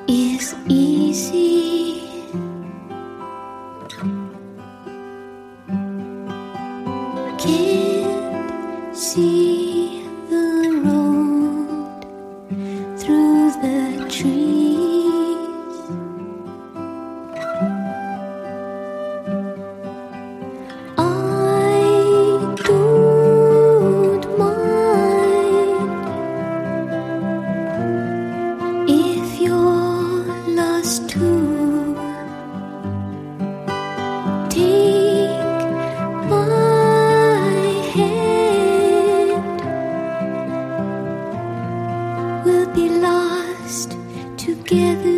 is easy. Can't see the road through the trees. I don't mind if you're lost too. Take my hand, we'll be lost together.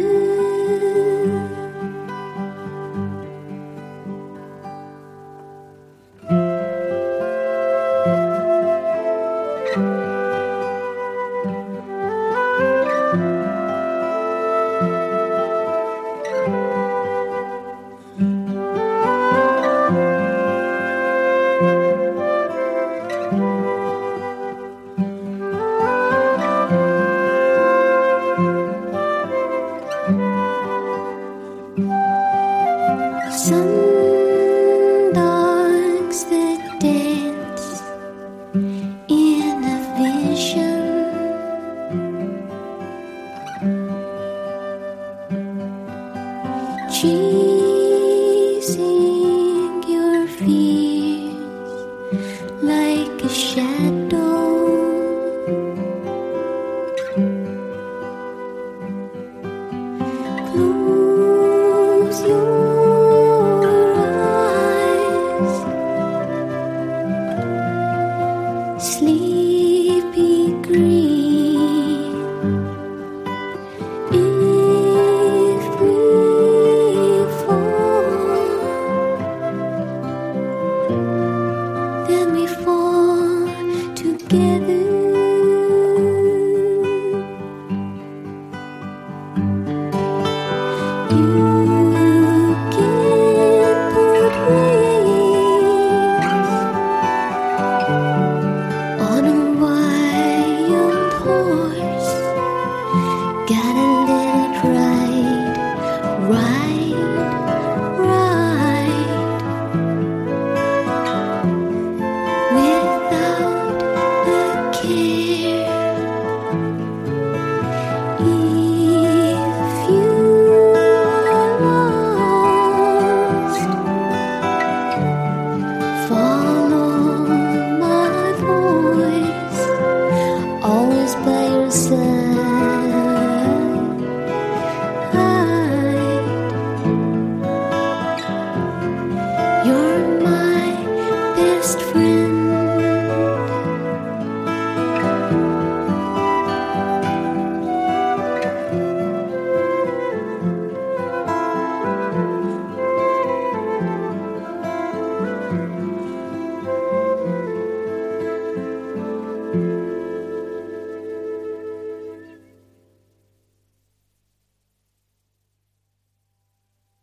Some dogs that dance in a vision, chasing your fears like a shadow. Close your eyes, sleepy green. If we fall, then we fall together. You can put wings on a wild horse. Gotta let it ride, ride, ride, without a care. If you are lost, follow my voice, always by your side. You're my best friend.